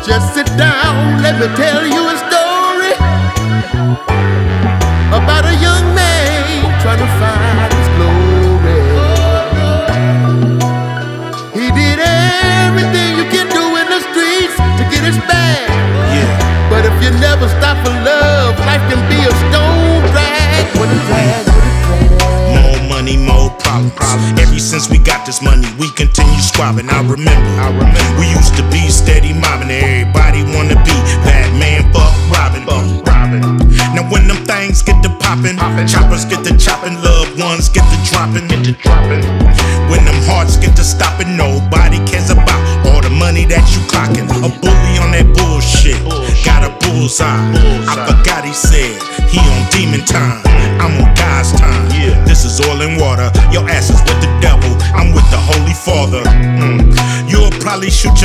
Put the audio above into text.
Just sit down, let me tell you a story about a young man trying to find his glory. He did everything you can do in the streets to get his bag. Yeah. But if you never stop for love, life can be a stone drag. With a drag, with a drag. More money, more problems. Ever since we got this money, we continue squabbing. I remember we used to be steady mobbing. Everybody wanna be Batman, fuck Robin. Now when them things get to popping, choppers get to chopping, loved ones get to dropping. When them hearts get to stopping, nobody cares about all the money that you clocking. A bully on that bullshit, got a bullseye. I forgot he said he on demon time. I'm on God's time. This is oil and water. Your ass is with the devil. I'm with the Holy Father. You'll probably shoot your